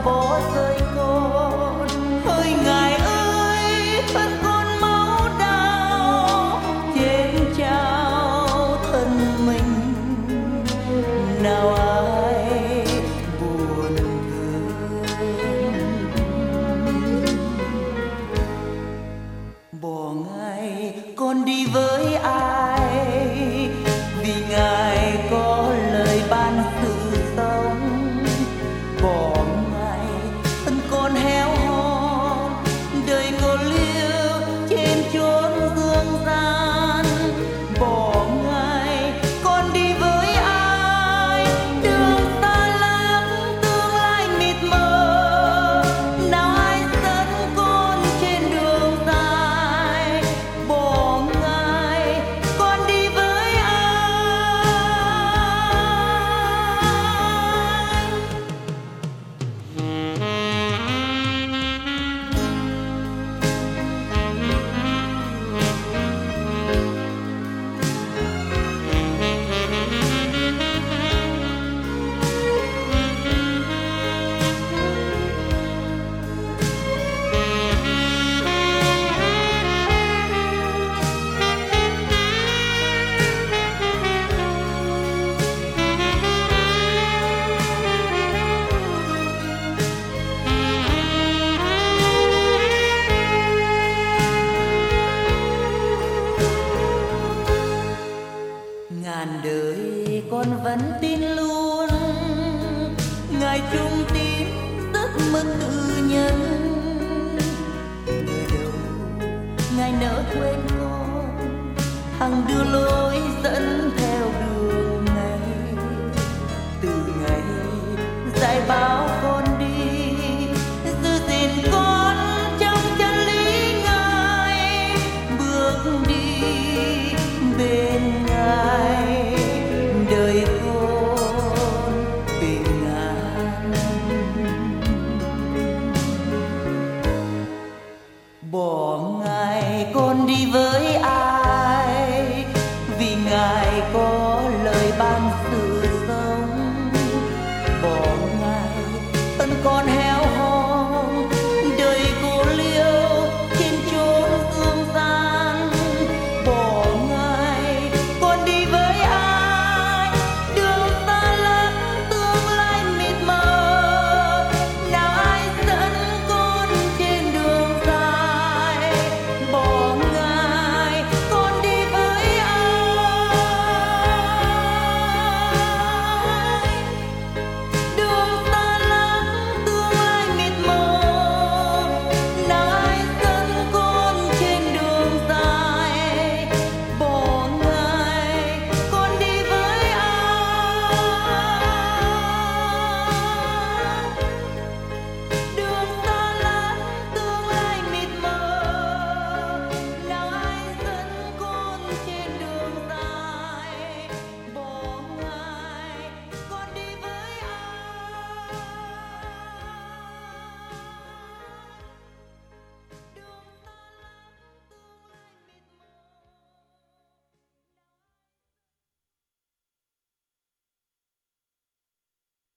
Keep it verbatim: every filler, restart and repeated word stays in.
bỏ rơi con. Hỡi Ngài ơi, thân con máu đau trên trao thân mình, nào ai buồn thương. Bỏ Ngài con đi với ai, vì Ngài có lời ban sự sống. Bỏ Ngài thân con héo hon, đời ngô liêu trên chốn dương gian. Bỏ Ngài con đi với ai, đường xa lắm tương lai mịt mờ, nào ai dẫn con trên đường dài. Bỏ Ngài con đi với ai. Ngàn đời con vẫn tin luôn, Ngài trung tín giấc mơ tự nhân. Ngờ đâu Ngài nỡ quên con, hằng đưa lối